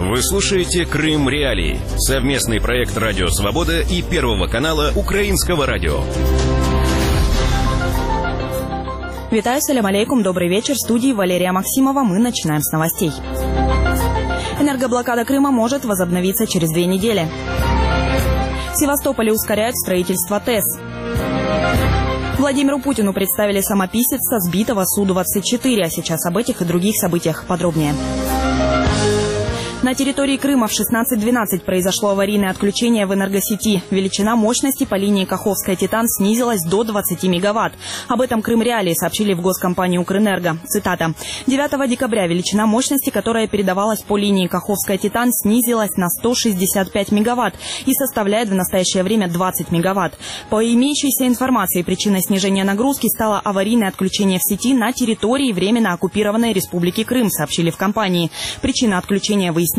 Вы слушаете «Крым Реалии» — совместный проект «Радио Свобода» и Первого канала Украинского радио. Витаю, салям алейкум, добрый вечер. В студии Валерия Максимова. Мы начинаем с новостей. Энергоблокада Крыма может возобновиться через 2 недели. В Севастополе ускоряют строительство ТЭС. Владимиру Путину представили самописец со сбитого Су-24. А сейчас об этих и других событиях подробнее. На территории Крыма в 16:12 произошло аварийное отключение в энергосети. Величина мощности по линии Каховская-Титан снизилась до 20 мегаватт. Об этом Крым Реалии сообщили в госкомпании «Укрэнерго». Цитата. 9 декабря величина мощности, которая передавалась по линии Каховская-Титан, снизилась на 165 мегаватт и составляет в настоящее время 20 мегаватт. По имеющейся информации, причиной снижения нагрузки стало аварийное отключение в сети на территории временно оккупированной Республики Крым, сообщили в компании. Причина отключения выясняется.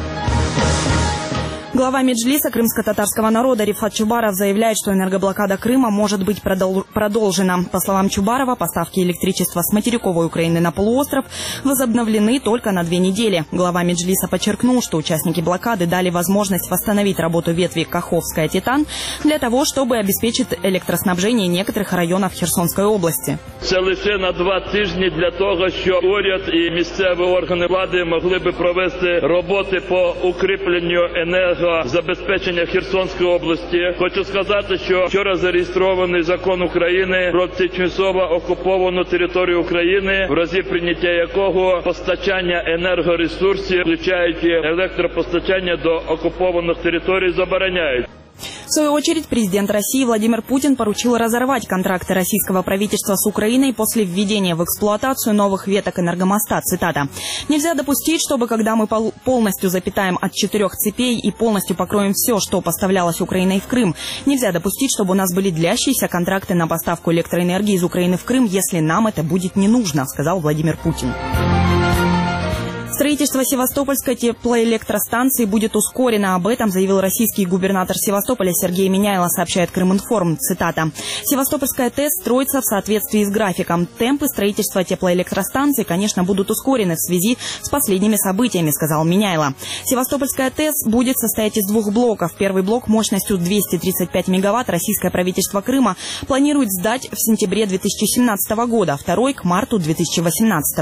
Глава Меджлиса крымско-татарского народа Рифат Чубаров заявляет, что энергоблокада Крыма может быть продолжена. По словам Чубарова, поставки электричества с материковой Украины на полуостров возобновлены только на 2 недели. Глава Меджлиса подчеркнул, что участники блокады дали возможность восстановить работу ветви Каховская-Титан для того, чтобы обеспечить электроснабжение некоторых районов Херсонской области. Це лише на 2 тижні для того, щоб уряд і місцеві органи влади могли би провести роботи по укріпленню енергозабезпечення Херсонської області. Хочу сказати, що вчора зареєстрований закон України про тимчасово окуповану територію України, в разі прийняття якого постачання енергоресурсів, включаючи електропостачання до окупованих територій, забороняють. В свою очередь, президент России Владимир Путин поручил разорвать контракты российского правительства с Украиной после введения в эксплуатацию новых веток энергомоста. Цитата. «Нельзя допустить, чтобы когда мы полностью запитаем от 4 цепей и полностью покроем все, что поставлялось Украиной в Крым, нельзя допустить, чтобы у нас были длящиеся контракты на поставку электроэнергии из Украины в Крым, если нам это будет не нужно», сказал Владимир Путин. Строительство Севастопольской теплоэлектростанции будет ускорено. Об этом заявил российский губернатор Севастополя Сергей Миняйло, сообщает Крыминформ. Цитата. «Севастопольская ТЭС строится в соответствии с графиком. Темпы строительства теплоэлектростанции, конечно, будут ускорены в связи с последними событиями», сказал Миняйло. Севастопольская ТЭС будет состоять из 2 блоков. Первый блок мощностью 235 мегаватт российское правительство Крыма планирует сдать в сентябре 2017 года, а второй к марту 2018.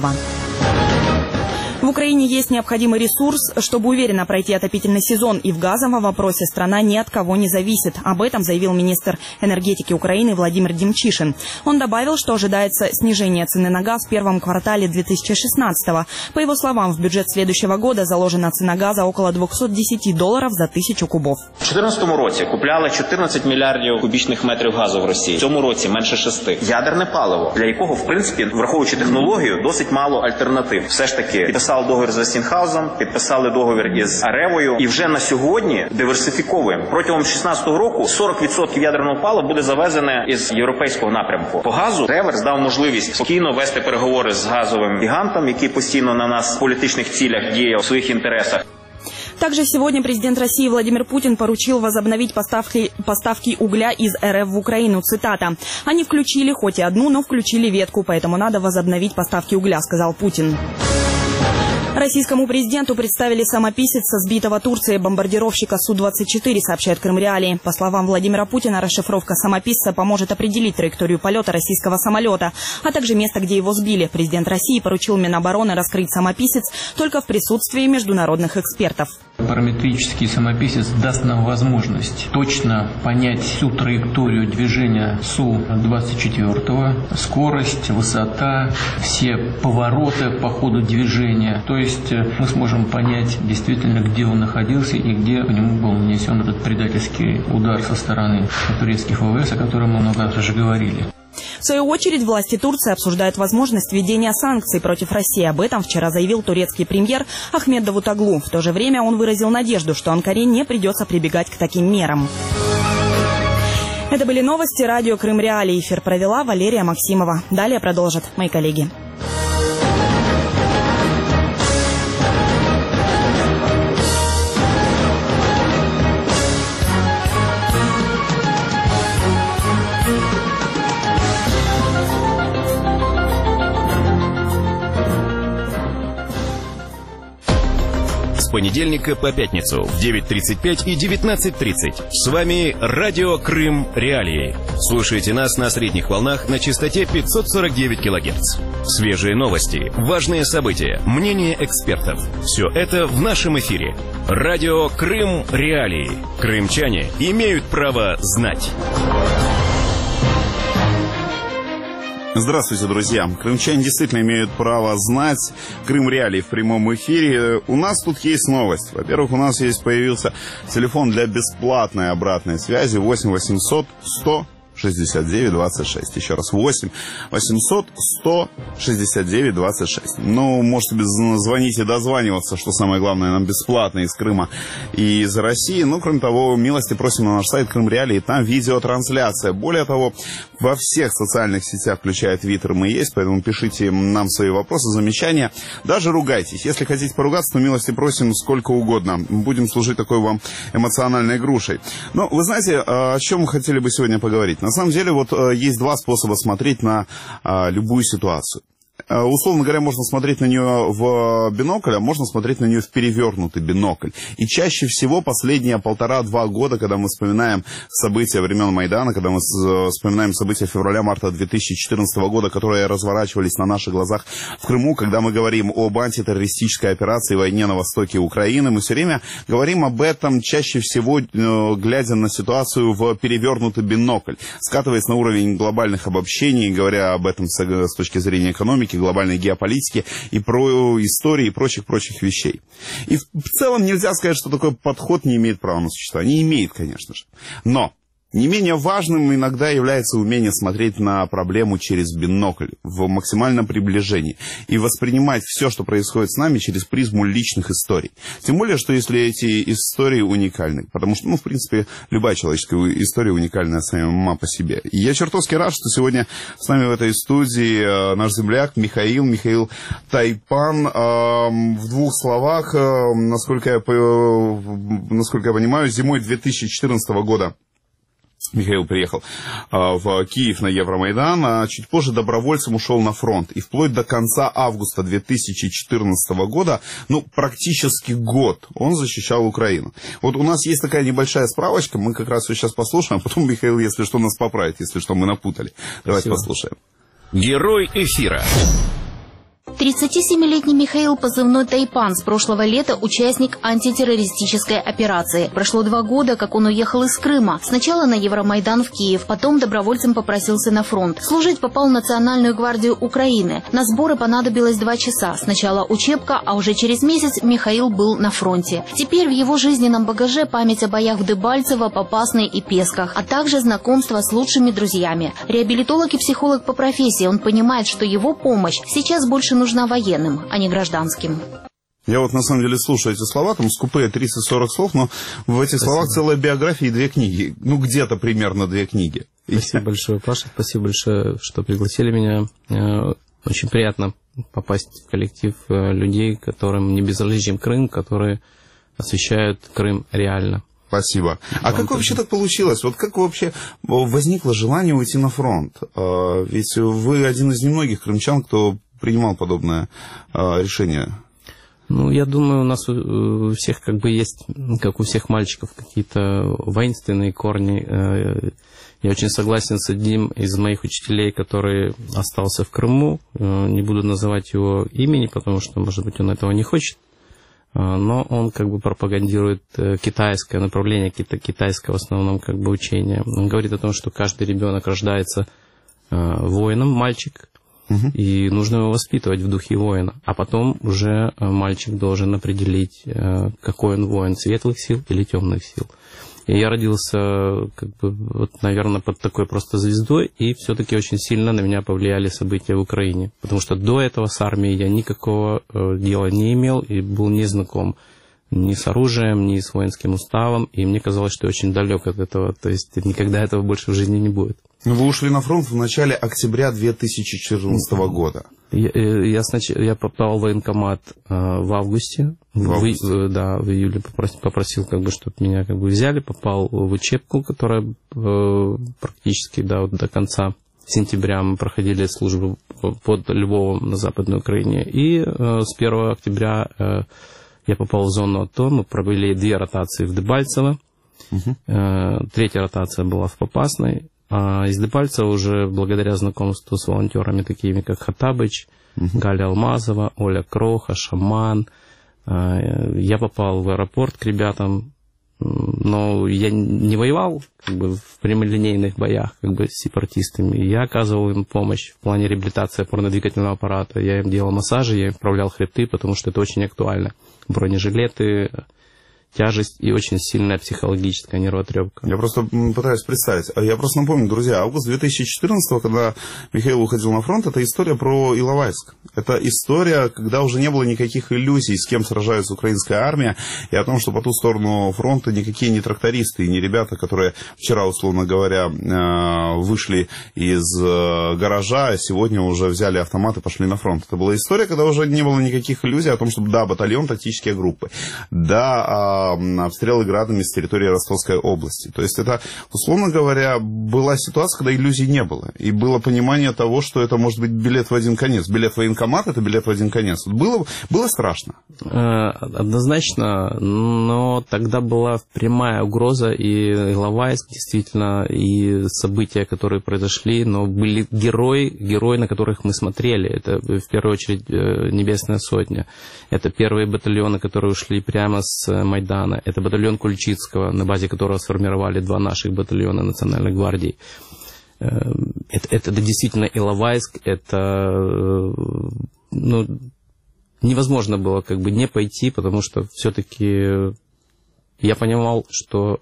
В Украине есть необходимый ресурс, чтобы уверенно пройти отопительный сезон, и в газовом вопросе страна ни от кого не зависит. Об этом заявил министр энергетики Украины Владимир Демчишин. Он добавил, что ожидается снижение цены на газ в первом квартале 2016-го. По его словам, в бюджет следующего года заложена цена газа около $210 за 1000 кубов. У 2014 році купляли 14 мільярдів кубічних метрів газу в Росії. В цьому році менше 6. Ядерне паливо, для якого, в принципі, враховуючи технологію, досить мало альтернатив. Все ж таки, підписали договір з Вестінгхаузом, підписали договір із Аревою і вже на сьогодні диверсифіковуємо. Протягом 2016 року 40% ядерного палива буде завезене із європейського напрямку. По газу Реверс дав можливість спокійно вести переговори з газовим гігантом, який постійно на нас в політичних цілях діє у своїх інтересах. Также сегодня президент России Владимир Путин поручил возобновить поставки угля из РФ в Украину. Цитата. «Они включили хоть и одну, но включили ветку, поэтому надо возобновить поставки угля», сказал Путин. Российскому президенту представили самописец со сбитого Турцией бомбардировщика Су-24, сообщает Крым Реалии. По словам Владимира Путина, расшифровка самописца поможет определить траекторию полета российского самолета, а также место, где его сбили. Президент России поручил Минобороны раскрыть самописец только в присутствии международных экспертов. Параметрический самописец даст нам возможность точно понять всю траекторию движения Су-24, скорость, высота, все повороты по ходу движения. То есть мы сможем понять действительно, где он находился и где по нему был нанесен этот предательский удар со стороны турецких ВВС, о котором мы много раз уже говорили. В свою очередь, власти Турции обсуждают возможность введения санкций против России. Об этом вчера заявил турецкий премьер Ахмед Давутоглу. В то же время он выразил надежду, что Анкаре не придется прибегать к таким мерам. Это были новости радио Крым Реалии. Эфир провела Валерия Максимова. Далее продолжат мои коллеги. с понедельника по пятницу в 9:35 и 19:30. С вами Радио Крым Реалии. Слушайте нас на средних волнах на частоте 549 кГц. Свежие новости, важные события, мнения экспертов. Все это в нашем эфире. Радио Крым Реалии. Крымчане имеют право знать. Здравствуйте, друзья. Крымчане действительно имеют право знать. Крым Реалии в прямом эфире. У нас тут есть новость. Во-первых, у нас появился телефон для бесплатной обратной связи 8 800 100 69 26. Еще раз, 8 800 100 69 26. Ну, можете звонить и дозваниваться, что самое главное, нам бесплатно из Крыма и из России. Ну, кроме того, милости просим на наш сайт Крым Реалии, там видеотрансляция. Более того, во всех социальных сетях, включая Твиттер, мы есть, поэтому пишите нам свои вопросы, замечания. Даже ругайтесь. Если хотите поругаться, то милости просим сколько угодно. Будем служить такой вам эмоциональной грушей. Но вы знаете, о чем мы хотели бы сегодня поговорить? На самом деле, вот есть два способа смотреть на любую ситуацию. Условно говоря, можно смотреть на нее в бинокль, а можно смотреть на нее в перевернутый бинокль. И чаще всего последние 1,5-2 года, когда мы вспоминаем события времен Майдана, когда мы вспоминаем события февраля-марта 2014 года, которые разворачивались на наших глазах в Крыму, когда мы говорим об антитеррористической операции и войне на востоке Украины, мы все время говорим об этом чаще всего, глядя на ситуацию в перевернутый бинокль, скатываясь на уровень глобальных обобщений, говоря об этом с точки зрения экономики, глобальной геополитики и про истории и прочих вещей. И в целом нельзя сказать, что такой подход не имеет права на существование. Не имеет, конечно же. Но не менее важным иногда является умение смотреть на проблему через бинокль, в максимальном приближении, и воспринимать все, что происходит с нами, через призму личных историй. Тем более, что если эти истории уникальны, потому что, в принципе, любая человеческая история уникальная сама по себе. И я чертовски рад, что сегодня с нами в этой студии наш земляк Михаил Тайпан. В двух словах, насколько я понимаю, зимой 2014 года Михаил приехал в Киев на Евромайдан, а чуть позже добровольцем ушел на фронт. И вплоть до конца августа 2014 года, практически год, он защищал Украину. Вот у нас есть такая небольшая справочка, мы как раз ее сейчас послушаем, а потом Михаил, если что, нас поправит, если что, мы напутали. Давайте послушаем. Герой эфира. 37-летний Михаил, позывной Тайпан, с прошлого лета участник антитеррористической операции. Прошло 2 года, как он уехал из Крыма. Сначала на Евромайдан в Киев, потом добровольцем попросился на фронт. Служить попал в Национальную гвардию Украины. На сборы понадобилось 2 часа. Сначала учебка, а уже через месяц Михаил был на фронте. Теперь в его жизненном багаже память о боях в Дебальцево, Попасной и Песках, а также знакомство с лучшими друзьями. Реабилитолог и психолог по профессии, он понимает, что его помощь сейчас больше нужна военным, а не гражданским. Я вот на самом деле слушаю эти слова, там скупые 30-40 слов, но в этих словах целая биография и 2 книги. Где-то примерно 2 книги. Спасибо большое, Паша, спасибо большое, что пригласили меня. Очень приятно попасть в коллектив людей, которым не безразличен Крым, которые освещают Крым реально. Спасибо. А как вообще так получилось? Вот как вообще возникло желание уйти на фронт? Ведь вы один из немногих крымчан, кто принимал подобное решение. Я думаю, у нас у всех есть, как у всех мальчиков, какие-то воинственные корни. Я очень согласен с одним из моих учителей, который остался в Крыму. Не буду называть его имени, потому что, может быть, он этого не хочет. Но он пропагандирует китайское направление, китайское в основном учение. Он говорит о том, что каждый ребенок рождается воином, мальчик, и нужно его воспитывать в духе воина. А потом уже мальчик должен определить, какой он воин, светлых сил или темных сил. И я родился, наверное, под такой просто звездой, и все-таки очень сильно на меня повлияли события в Украине. Потому что до этого с армией я никакого дела не имел и был не знаком ни с оружием, ни с воинским уставом, и мне казалось, что я очень далек от этого, то есть никогда этого больше в жизни не будет. Вы ушли на фронт в начале октября 2014 года. Я попал в военкомат в августе. В июле попросил, чтобы меня взяли, попал в учебку, которая практически до конца сентября мы проходили службу под Львовом на Западной Украине. И с 1 октября я попал в зону АТО, мы провели 2 ротации в Дебальцево, 3-я ротация была в Попасной, а из Дебальцева уже благодаря знакомству с волонтерами, такими как Хаттабыч, Галя Алмазова, Оля Кроха, Шаман, я попал в аэропорт к ребятам, но я не воевал в прямолинейных боях с сепаратистами. Я оказывал им помощь в плане реабилитации опорно-двигательного аппарата. Я им делал массажи, я им вправлял хребты, потому что это очень актуально. Бронежилеты, тяжесть и очень сильная психологическая нервотрепка. Я просто пытаюсь представить. Я просто напомню, друзья, август 2014, когда Михаил уходил на фронт, это история про Иловайск. Это история, когда уже не было никаких иллюзий, с кем сражается украинская армия, и о том, что по ту сторону фронта никакие не трактористы и не ребята, которые вчера, условно говоря, вышли из гаража, а сегодня уже взяли автомат и пошли на фронт. Это была история, когда уже не было никаких иллюзий о том, что да, батальон, тактические группы, да, обстрелы градами с территории Ростовской области. То есть это, условно говоря, была ситуация, когда иллюзий не было. И было понимание того, что это может быть билет в один конец. Билет в военкомат — это билет в один конец. Было страшно? Однозначно, но тогда была прямая угроза, и Иловайск, действительно, и события, которые произошли, но были герои, на которых мы смотрели. Это, в первую очередь, Небесная Сотня. Это первые батальоны, которые ушли прямо с Майдана. Это батальон Кульчицкого, на базе которого сформировали 2 наших батальона Национальной гвардии. Это действительно Иловайск, это невозможно было не пойти, потому что все-таки я понимал, что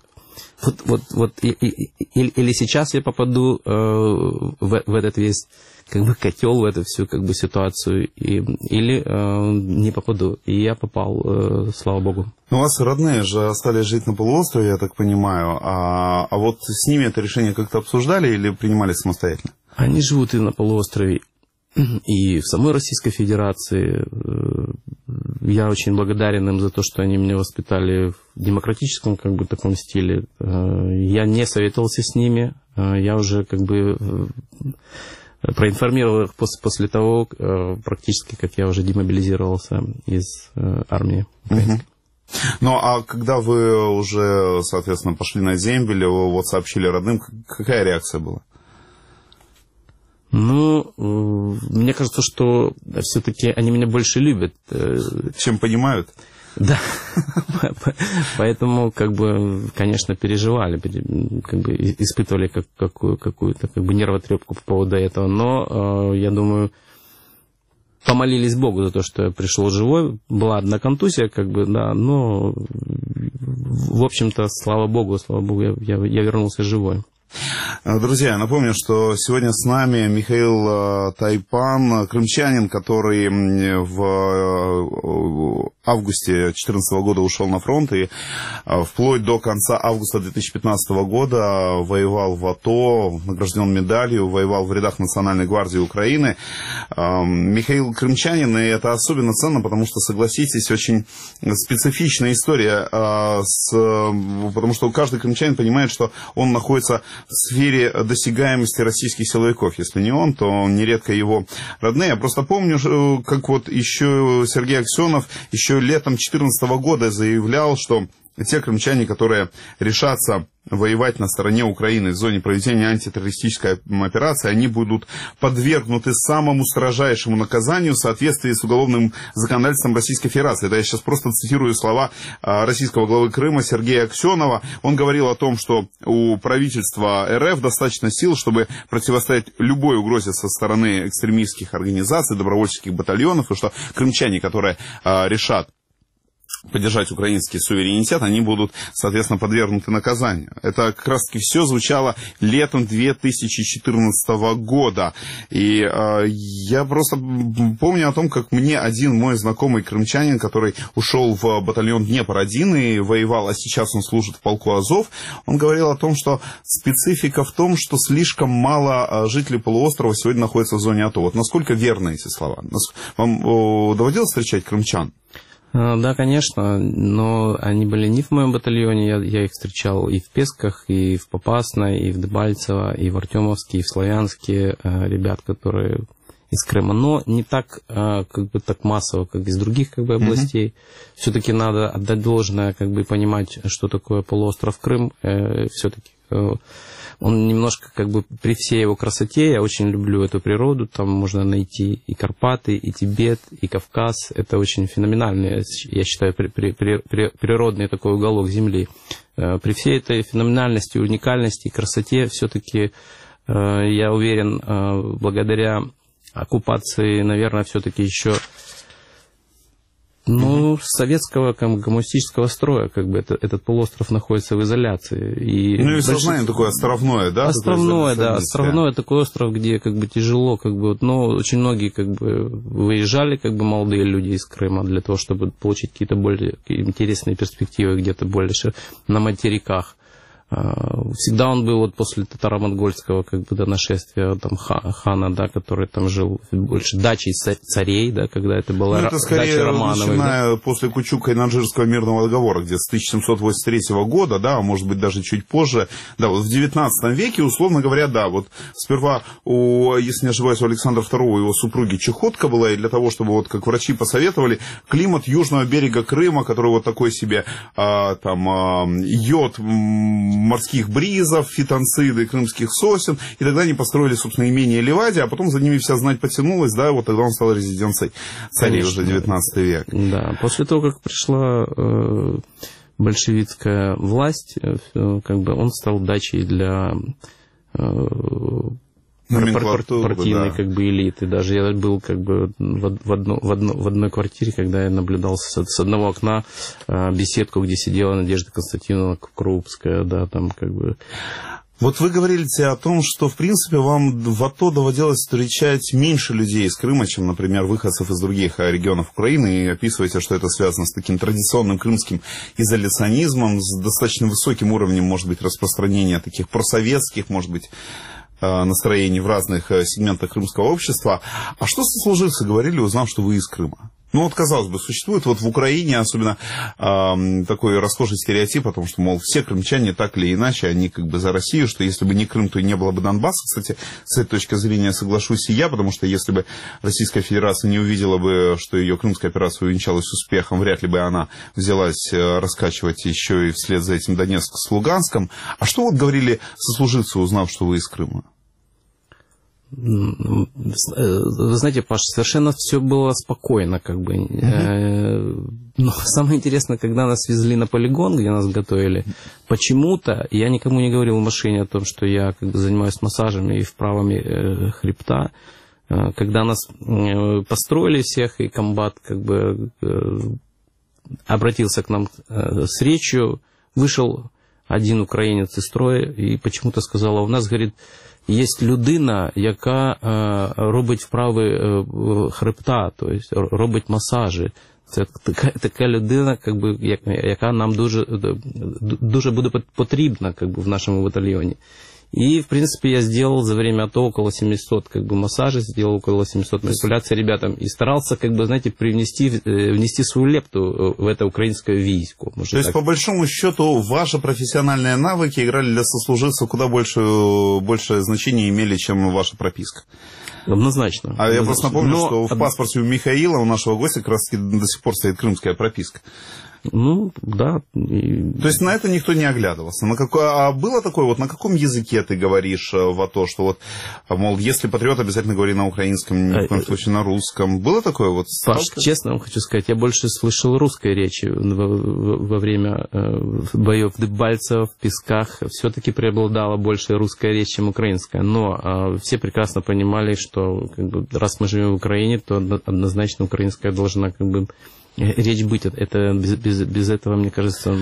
или сейчас я попаду в этот весь котел, в эту всю ситуацию, или не попаду. И я попал, слава богу. У вас родные же остались жить на полуострове, я так понимаю, а вот с ними это решение как-то обсуждали или принимали самостоятельно? Они живут и на полуострове, и в самой Российской Федерации. Я очень благодарен им за то, что они меня воспитали в демократическом таком стиле. Я не советовался с ними, я уже проинформировал их после того, практически, как я уже демобилизировался из армии. Ну, а когда вы уже, соответственно, пошли на землю, вот сообщили родным, какая реакция была? Мне кажется, что все-таки они меня больше любят. Чем понимают? Да. Поэтому, конечно, переживали, испытывали какую-то нервотрепку по поводу этого. Но, я думаю, помолились Богу за то, что я пришел живой. Была одна контузия, да, но, в общем-то, слава Богу, я вернулся живой. Друзья, я напомню, что сегодня с нами Михаил Тайпан, крымчанин, который в августе 2014 года ушел на фронт и вплоть до конца августа 2015 года воевал в АТО, награжден медалью, воевал в рядах Национальной гвардии Украины. Михаил крымчанин, и это особенно ценно, потому что, согласитесь, очень специфичная история, потому что каждый крымчанин понимает, что он находится в сфере досягаемости российских силовиков. Если не он, то нередко его родные. Я просто помню, как еще Сергей Аксенов еще летом 2014 года заявлял, что те крымчане, которые решатся воевать на стороне Украины в зоне проведения антитеррористической операции, они будут подвергнуты самому строжайшему наказанию в соответствии с уголовным законодательством Российской Федерации. Это я сейчас просто цитирую слова российского главы Крыма Сергея Аксенова. Он говорил о том, что у правительства РФ достаточно сил, чтобы противостоять любой угрозе со стороны экстремистских организаций, добровольческих батальонов, и что крымчане, которые решат поддержать украинский суверенитет, они будут, соответственно, подвергнуты наказанию. Это как раз-таки все звучало летом 2014 года. И я просто помню о том, как мне один мой знакомый крымчанин, который ушел в батальон Днепр-1 и воевал, а сейчас он служит в полку Азов, он говорил о том, что специфика в том, что слишком мало жителей полуострова сегодня находятся в зоне АТО. Вот насколько верны эти слова? Вам доводилось встречать крымчан? Да, конечно, но они были не в моем батальоне, я их встречал и в Песках, и в Попасной, и в Дебальцево, и в Артемовске, и в Славянске, ребят, которые из Крыма, но не так, как бы, так массово, как из других, как бы, областей. Все-таки надо отдать должное, как бы, понимать, что такое полуостров Крым. Все-таки он немножко, как бы, при всей его красоте, я очень люблю эту природу, там можно найти и Карпаты, и Тибет, и Кавказ. Это очень феноменальный, я считаю, природный такой уголок Земли. При всей этой феноменальности, уникальности и красоте все-таки, я уверен, благодаря оккупации, наверное, все-таки еще, ну, советского коммунистического строя, как бы, этот полуостров находится в изоляции. И ну, и сознание такое островное, да? Островное, да, островное, такой остров, где, как бы, тяжело, как бы, но очень многие, как бы, выезжали, как бы, молодые люди из Крыма для того, чтобы получить какие-то более интересные перспективы где-то больше на материках. Всегда он был вот после татаро-монгольского, как бы, до нашествия там хана, да, который там жил больше дачей царей, да, когда это была это скорее дача Романовых. Начиная да? после Кучука-Наджирского мирного договора, где с 1783 года, да, а может быть даже чуть позже, да, вот в 19 веке, условно говоря, да, вот сперва, если не ошибаюсь, у Александра II его супруги чехотка была, и для того, чтобы, вот как врачи посоветовали, климат южного берега Крыма, который вот такой себе, йод морских бризов, фитонциды крымских сосен, и тогда они построили, собственно, имение Ливадия, а потом за ними вся знать потянулась, да, вот тогда он стал резиденцией царей, уже 19 век. Да, после того, как пришла большевистская власть, как бы он стал дачей для партийной, да, как бы, элиты. Даже я был, как бы, в одной квартире, когда я наблюдал с одного окна беседку, где сидела Надежда Константиновна Крупская, да, там, как бы. Вот вы говорите о том, что, в принципе, вам в АТО доводилось встречать меньше людей из Крыма, чем, например, выходцев из других регионов Украины, и описываете, что это связано с таким традиционным крымским изоляционизмом, с достаточно высоким уровнем, может быть, распространения таких просоветских, может быть, настроений в разных сегментах крымского общества. А что сослуживцы говорили, узнав, что вы из Крыма? Ну, вот, казалось бы, существует вот в Украине особенно такой расхожий стереотип о том, что, мол, все крымчане так или иначе, они как бы за Россию, что если бы не Крым, то и не было бы Донбасса. Кстати, с этой точки зрения соглашусь и я, потому что если бы Российская Федерация не увидела бы, что ее крымская операция увенчалась успехом, вряд ли бы она взялась раскачивать еще и вслед за этим Донецк с Луганском. А что вот говорили сослуживцы, узнав, что вы из Крыма? Вы знаете, Паш, совершенно все было спокойно, как бы. Но самое интересное, когда нас везли на полигон, где нас готовили, почему-то я никому не говорил в машине о том, что я, как бы, занимаюсь массажами и вправами хребта. Когда нас построили всех, и комбат, как бы, обратился к нам с речью, вышел один українець із строю і почему-то сказала, у нас, говорить, є людина, яка робить вправи хребта, тобто робить масажі. Це така людина, яка нам дуже буде потрібна, в нашому батальйоні. И, в принципе, я сделал за время АТО около 700 массажей, сделал около 700 манипуляций ребятам и старался, знаете, внести свою лепту в это украинское войско. То есть, по большому счету, ваши профессиональные навыки играли для сослуживцев куда большее значение имели, чем ваша прописка? Однозначно. А я просто напомню, что в паспорте у Михаила, у нашего гостя, как раз до сих пор стоит крымская прописка. Ну, да. То есть на это никто не оглядывался. А было такое, вот на каком языке ты говоришь в АТО, что вот, мол, если патриот, обязательно говори на украинском, ни в коем случае на русском. Было такое вот? Паш, честно вам хочу сказать, я больше слышал русской речи во время боев в Дебальцево, в Песках. Все-таки преобладала больше русская речь, чем украинская. Но все прекрасно понимали, что раз мы живем в Украине, то однозначно украинская должна речь быть. Это без этого, мне кажется,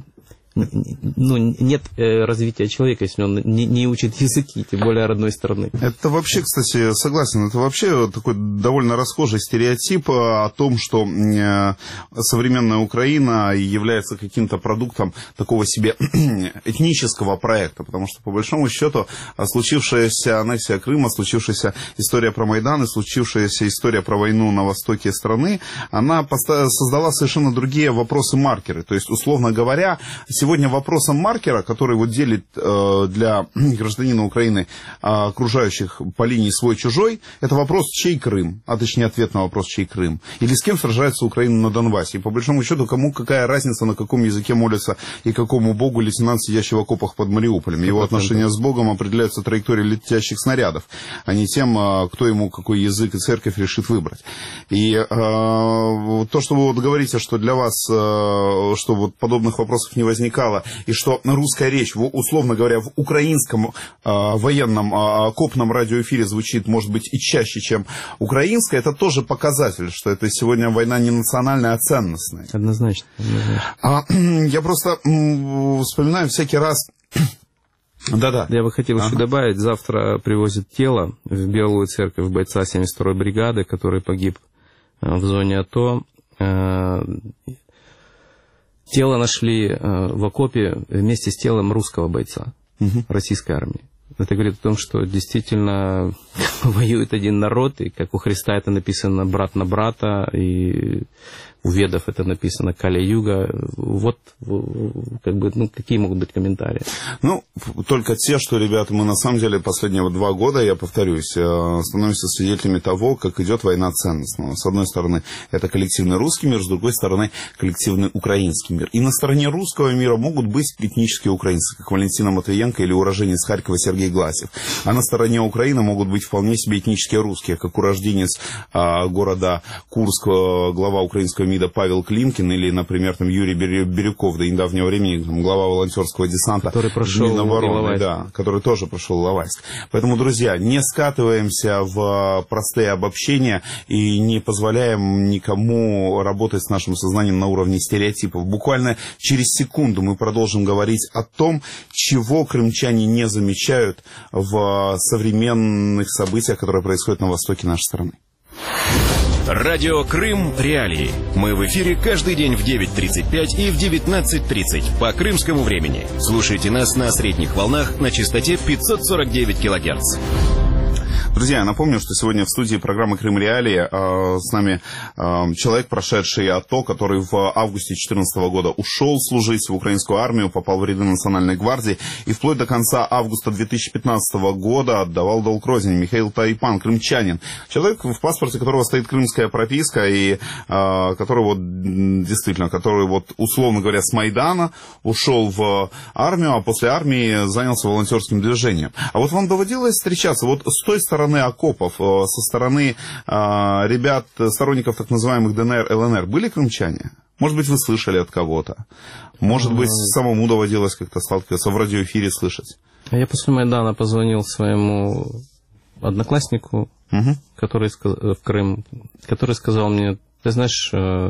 нет развития человека, если он не учит языки, тем более родной страны. Это вообще, кстати, согласен, это вообще такой довольно расхожий стереотип о том, что современная Украина является каким-то продуктом такого себе этнического проекта, потому что, по большому счету, случившаяся аннексия Крыма, случившаяся история про Майдан и случившаяся история про войну на востоке страны, она создала совершенно другие вопросы-маркеры. То есть, условно говоря, сегодня вопросом маркера, который вот делит для гражданина Украины окружающих по линии свой-чужой, это вопрос, чей Крым, а точнее ответ на вопрос, чей Крым. Или с кем сражается Украина на Донбассе. И по большому счету, кому какая разница, на каком языке молится и какому богу лейтенант, сидящий в окопах под Мариуполем. Его отношения с Богом определяются траекторией летящих снарядов, а не тем, кто ему какой язык и церковь решит выбрать. И то, что вы вот говорите, что для вас, что вот подобных вопросов не возникало, и что русская речь, условно говоря, в украинском военном окопном радиоэфире звучит, может быть, и чаще, чем украинская, это тоже показатель, что это сегодня война не национальная, а ценностная. Однозначно. Я просто вспоминаю всякий раз... Да-да. Я бы хотел еще добавить, завтра привозят тело в Белую Церковь бойца 72-й бригады, который погиб в зоне АТО. Тело нашли в окопе вместе с телом русского бойца, российской армии. Это говорит о том, что действительно воюет один народ, и как у Христа это написано брат на брата, и у ведов это написано Кали-юга. Вот, как бы, какие могут быть комментарии? Только те, что, ребята, мы на самом деле последние 2 года, я повторюсь, становимся свидетелями того, как идет война ценностного. С одной стороны, это коллективный русский мир, с другой стороны, коллективный украинский мир. И на стороне русского мира могут быть этнические украинцы, как Валентина Матвиенко или уроженец Харькова Сергей Гласев. А на стороне Украины могут быть вполне себе этнические русские, как урожденец города Курск, глава украинского МИДа Павел Климкин, или, например, Юрий Бирюков, до недавнего времени глава волонтерского десанта, который прошел Минобороны, который тоже прошел Иловайск. Поэтому, друзья, не скатываемся в простые обобщения и не позволяем никому работать с нашим сознанием на уровне стереотипов. Буквально через секунду мы продолжим говорить о том, чего крымчане не замечают в современных событиях, которые происходят на востоке нашей страны. Радио Крым Реалии. Мы в эфире каждый день в 9:35 и в 19:30 по крымскому времени. Слушайте нас на средних волнах на частоте 549 кГц. Друзья, я напомню, что сегодня в студии программы «Крым Реалии» с нами человек, прошедший АТО, который в августе 2014 года ушел служить в украинскую армию, попал в ряды Национальной гвардии и вплоть до конца августа 2015 года отдавал долг родине. Михаил Тайпан, крымчанин. Человек, в паспорте которого стоит крымская прописка, и который действительно, который условно говоря, с Майдана ушел в армию, а после армии занялся волонтерским движением. А вот вам доводилось встречаться с той стороны окопов, со стороны ребят, сторонников так называемых ДНР, ЛНР, были крымчане? Может быть, вы слышали от кого-то? Может быть, самому доводилось как-то сталкиваться, в радиоэфире слышать? Я после Майдана позвонил своему однокласснику, который в Крым, который сказал мне: ты знаешь,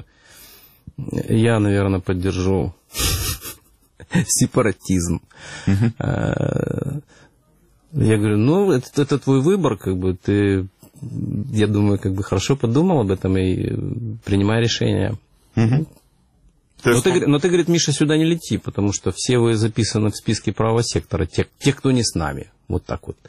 я, наверное, поддержу сепаратизм. Я говорю, это твой выбор, ты, я думаю, хорошо подумал об этом и принимай решение. Но ты, говорит, Миша, сюда не лети, потому что все вы записаны в списке правого сектора, те, кто не с нами. Вот так вот.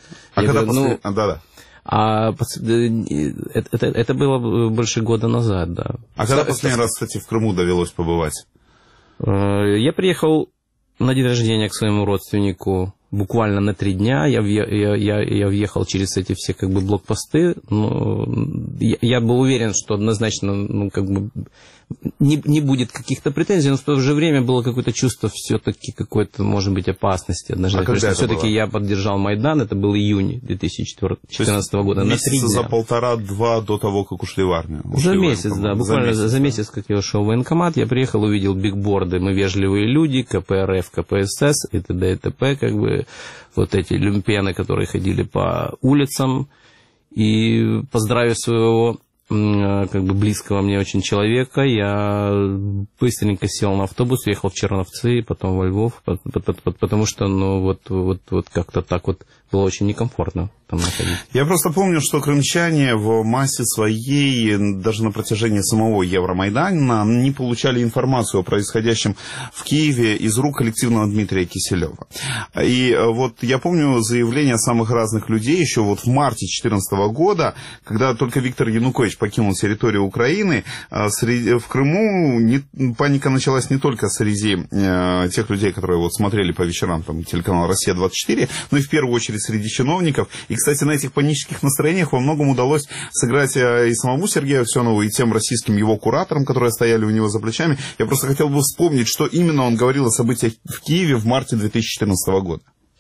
Это было больше года назад, да. А когда последний раз, кстати, в Крыму довелось побывать? Я приехал на день рождения к своему родственнику буквально на 3 дня. Я въехал через эти все блокпосты. Но я был уверен, что однозначно не будет каких-то претензий, но в то же время было какое-то чувство все-таки какой-то, может быть, опасности. Однозначно. Все-таки я поддержал Майдан, это был июнь 2014 года. На 3 дня. За 1,5-2 до того, как ушли в армию. За месяц, да. Буквально за месяц, как я ушел в военкомат, я приехал, увидел бигборды «Мы вежливые люди», КПРФ, КПСС и т.д. и т.п. Вот эти люмпены, которые ходили по улицам. И поздравив своего близкого мне очень человека, я быстренько сел на автобус, уехал в Черновцы, потом во Львов, потому что, как-то так было очень некомфортно там находиться. Я просто помню, что крымчане в массе своей, даже на протяжении самого Евромайдана, не получали информацию о происходящем в Киеве из рук коллективного Дмитрия Киселева. И вот я помню заявления самых разных людей еще вот в марте 2014 года, когда только Виктор Янукович покинул территорию Украины, в Крыму паника началась не только среди тех людей, которые вот смотрели по вечерам там, телеканал «Россия-24», но и в первую очередь среди чиновников. И, кстати, на этих панических настроениях во многом удалось сыграть и самому Сергею Аксенову, и тем российским его кураторам, которые стояли у него за плечами. Я просто хотел бы вспомнить, что именно он говорил о событиях в Киеве в марте 2014 года.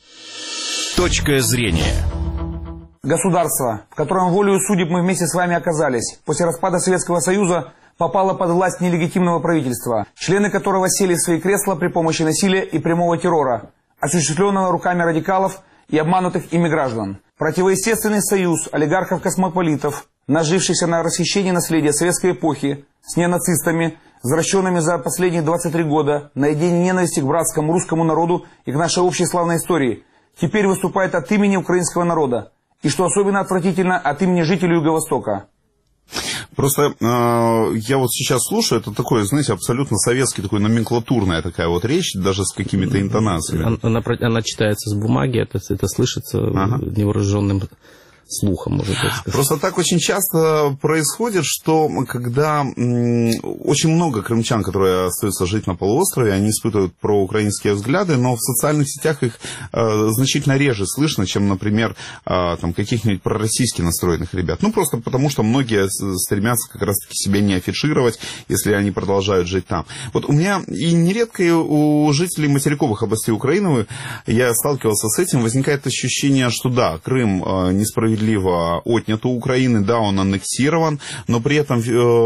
Точка зрения. Государство, в котором волею судеб мы вместе с вами оказались, после распада Советского Союза попало под власть нелегитимного правительства, члены которого сели в свои кресла при помощи насилия и прямого террора, осуществленного руками радикалов и обманутых ими граждан. Противоестественный союз олигархов-космополитов, нажившихся на расхищении наследия советской эпохи, с неонацистами, возвращенными за последние 23 года на единение ненависти к братскому русскому народу и к нашей общей славной истории, теперь выступает от имени украинского народа. И что особенно отвратительно, от имени жителей Юго-Востока. Просто я вот сейчас слушаю, это такое, знаете, абсолютно советский, такой номенклатурная такая вот речь, даже с какими-то интонациями. Она читается с бумаги, это слышится невооруженным слухом, можно так сказать. Просто так очень часто происходит, что когда очень много крымчан, которые остаются жить на полуострове, они испытывают проукраинские взгляды, но в социальных сетях их значительно реже слышно, чем, например, там, каких-нибудь пророссийски настроенных ребят. Ну, просто потому, что многие стремятся как раз-таки себя не афишировать, если они продолжают жить там. Вот у меня и нередко у жителей материковых областей Украины, я сталкивался с этим, возникает ощущение, что да, Крым несправедливо отнят у Украины, да, он аннексирован, но при этом,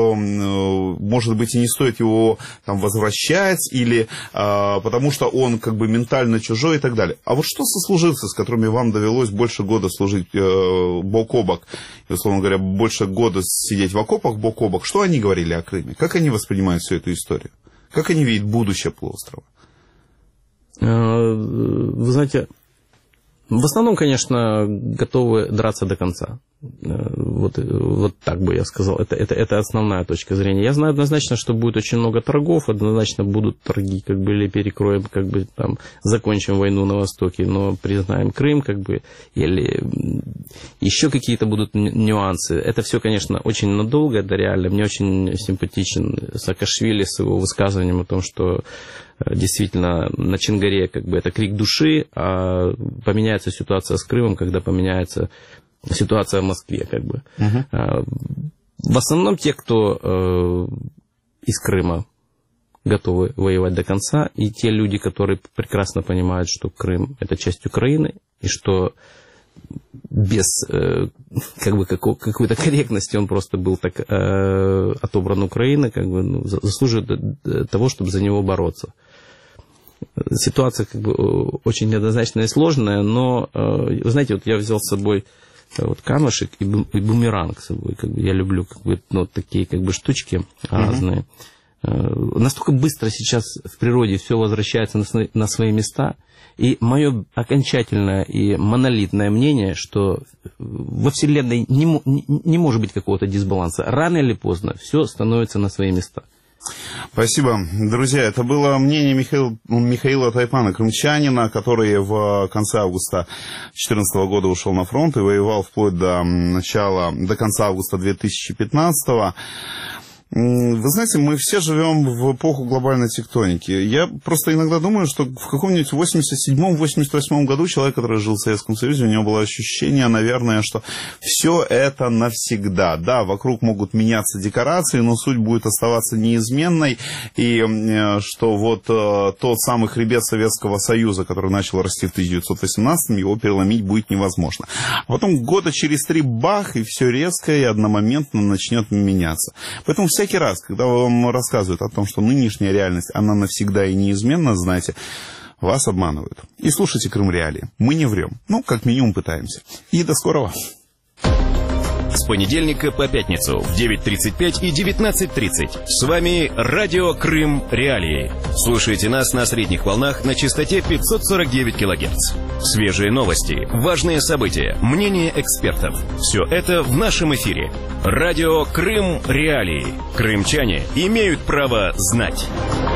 может быть, и не стоит его там возвращать, или потому что он как бы ментально чужой и так далее. А вот что сослуживцы, с которыми вам довелось больше года служить бок о бок, условно говоря, больше года сидеть в окопах бок о бок, что они говорили о Крыме? Как они воспринимают всю эту историю? Как они видят будущее полуострова? Вы знаете, в основном, конечно, готовы драться до конца. Вот так бы я сказал. Это основная точка зрения. Я знаю однозначно, что будет очень много торгов, однозначно будут торги, как бы, или перекроем, как бы, там, закончим войну на Востоке, но признаем Крым, как бы, или еще какие-то будут нюансы. Это все, конечно, очень надолго, это реально. Мне очень симпатичен Саакашвили с его высказыванием о том, что действительно на Чонгаре, как бы, это крик души, а поменяется ситуация с Крымом, когда поменяется ситуация в Москве, как бы. В основном те, кто из Крыма готовы воевать до конца, и те люди, которые прекрасно понимают, что Крым – это часть Украины, и что без как бы какой-то корректности он просто был так отобран Украиной, как бы, ну, заслуживает того, чтобы за него бороться. Ситуация, как бы, очень неоднозначная и сложная, но, вы знаете, вот я взял с собой вот камушек и бумеранг с собой, как бы, я люблю, как бы, ну, такие, как бы, штучки разные. Настолько быстро сейчас в природе все возвращается на свои места, и мое окончательное и монолитное мнение, что во Вселенной не может быть какого-то дисбаланса. Рано или поздно все становится на свои места. Спасибо. Друзья, это было мнение Михаила Тайпана, крымчанина, который в конце августа 2014 года ушел на фронт и воевал вплоть до конца августа 2015 года. Вы знаете, мы все живем в эпоху глобальной тектоники. Я просто иногда думаю, что в каком-нибудь 87-88 году человек, который жил в Советском Союзе, у него было ощущение, наверное, что все это навсегда. Да, вокруг могут меняться декорации, но суть будет оставаться неизменной. И что вот тот самый хребет Советского Союза, который начал расти в 1918-м, его переломить будет невозможно. А потом года через 3 бах, и все резко и одномоментно начнет меняться. Поэтому всякий раз, когда вам рассказывают о том, что нынешняя реальность, она навсегда и неизменна, знаете, вас обманывают. И слушайте Крым Реалии. Мы не врем. Ну, как минимум, пытаемся. И до скорого. понедельника по пятницу в 9:35 и 19:30. С вами Радио Крым Реалии. Слушайте нас на средних волнах на частоте 549 кГц. Свежие новости, важные события, мнения экспертов. Все это в нашем эфире. Радио Крым Реалии. Крымчане имеют право знать.